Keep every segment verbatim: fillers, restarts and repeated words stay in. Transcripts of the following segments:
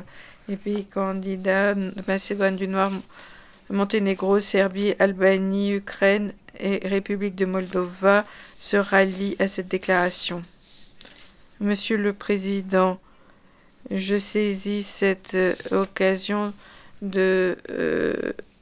les pays candidats, Macédoine du Nord, Monténégro, Serbie, Albanie, Ukraine et République de Moldova se rallient à cette déclaration. Monsieur le Président, je saisis cette euh, occasion de, euh,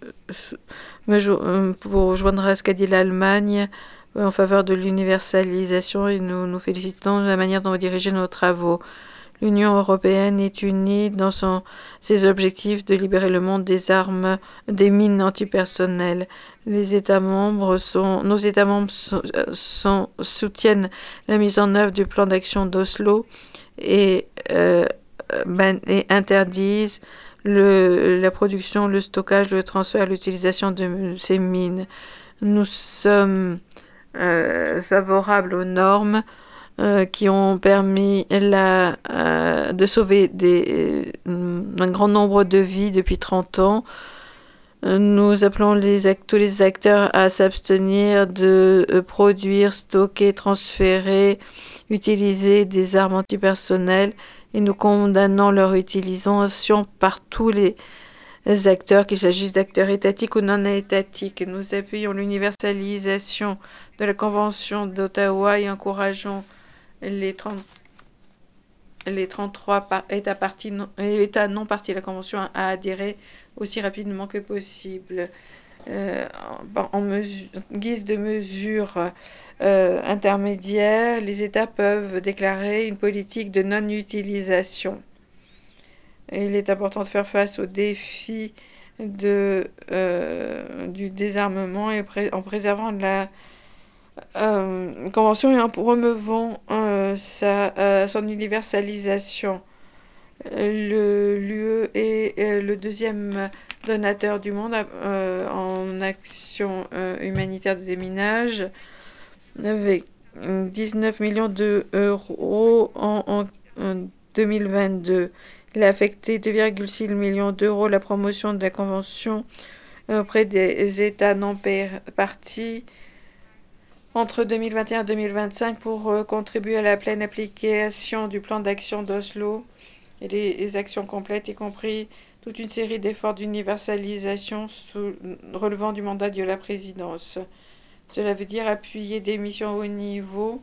me jo euh, pour joindre à ce qu'a dit l'Allemagne euh, en faveur de l'universalisation et nous nous félicitons de la manière dont vous dirigez nos travaux. L'Union européenne est unie dans son, ses objectifs de libérer le monde des armes, des mines antipersonnelles. Les États membres sont, nos États membres sont, sont, soutiennent la mise en œuvre du plan d'action d'Oslo et, euh, ben, et interdisent le, la production, le stockage, le transfert, l'utilisation de ces mines. Nous sommes euh, favorables aux normes Euh, qui ont permis la, euh, de sauver des, euh, un grand nombre de vies depuis trente ans. Nous appelons les act tous les acteurs à s'abstenir de euh, produire, stocker, transférer, utiliser des armes antipersonnelles et nous condamnons leur utilisation par tous les acteurs, qu'il s'agisse d'acteurs étatiques ou non étatiques. Nous appuyons l'universalisation de la Convention d'Ottawa et encourageons les, trente, les trente-trois par, États, partis non, États non partis à la Convention à adhérer aussi rapidement que possible. Euh, en, en mesure, guise de mesure euh, intermédiaire, les États peuvent déclarer une politique de non-utilisation. Il est important de faire face aux défis de, euh, du désarmement et pré en préservant la Euh, convention et en promouvant euh, sa, euh, son universalisation. L'U E est euh, le deuxième donateur du monde euh, en action euh, humanitaire de déminage, avec dix-neuf millions d'euros en, en, en deux mille vingt-deux. Il a affecté deux virgule six millions d'euros la promotion de la convention auprès des États non partis entre deux mille vingt et un et deux mille vingt-cinq pour euh, contribuer à la pleine application du plan d'action d'Oslo et les, les actions complètes, y compris toute une série d'efforts d'universalisation relevant du mandat de la présidence. Cela veut dire appuyer des missions au haut niveau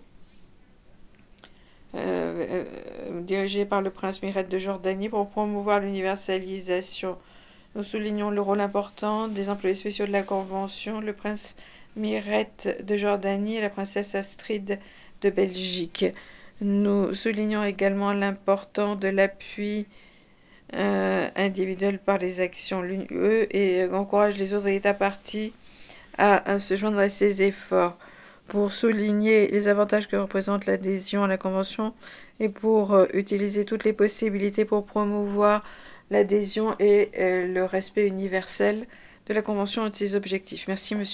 euh, euh, dirigées par le prince Miret de Jordanie pour promouvoir l'universalisation. Nous soulignons le rôle important des employés spéciaux de la Convention, le prince Miret de Jordanie et la princesse Astrid de Belgique. Nous soulignons également l'importance de l'appui euh, individuel par les actions de l'U E et encourage les autres États partis à, à se joindre à ces efforts pour souligner les avantages que représente l'adhésion à la Convention et pour euh, utiliser toutes les possibilités pour promouvoir l'adhésion et euh, le respect universel de la Convention et de ses objectifs. Merci, monsieur.